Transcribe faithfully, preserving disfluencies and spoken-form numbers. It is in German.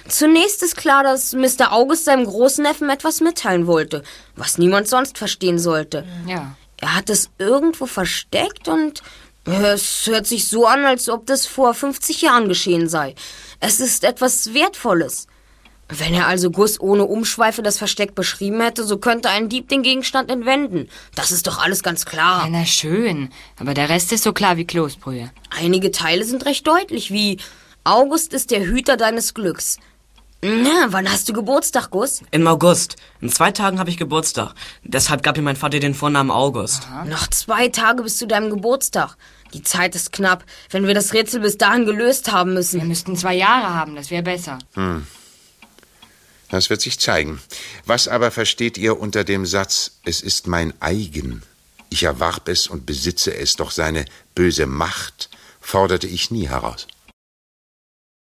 Zunächst ist klar, dass Mister August seinem Großneffen etwas mitteilen wollte, was niemand sonst verstehen sollte. Ja. Er hat es irgendwo versteckt und es hört sich so an, als ob das vor fünfzig Jahren geschehen sei. Es ist etwas Wertvolles. Wenn er also Gus ohne Umschweife das Versteck beschrieben hätte, so könnte ein Dieb den Gegenstand entwenden. Das ist doch alles ganz klar. Ja, na schön, aber der Rest ist so klar wie Kloßbrühe. Einige Teile sind recht deutlich, wie August ist der Hüter deines Glücks. Na, wann hast du Geburtstag, Gus? Im August. In zwei Tagen habe ich Geburtstag. Deshalb gab mir mein Vater den Vornamen August. Aha. Noch zwei Tage bis zu deinem Geburtstag. Die Zeit ist knapp, wenn wir das Rätsel bis dahin gelöst haben müssen. Wir müssten zwei Jahre haben, das wäre besser. Hm. Das wird sich zeigen. Was aber versteht ihr unter dem Satz, es ist mein eigen? Ich erwarb es und besitze es, doch seine böse Macht forderte ich nie heraus.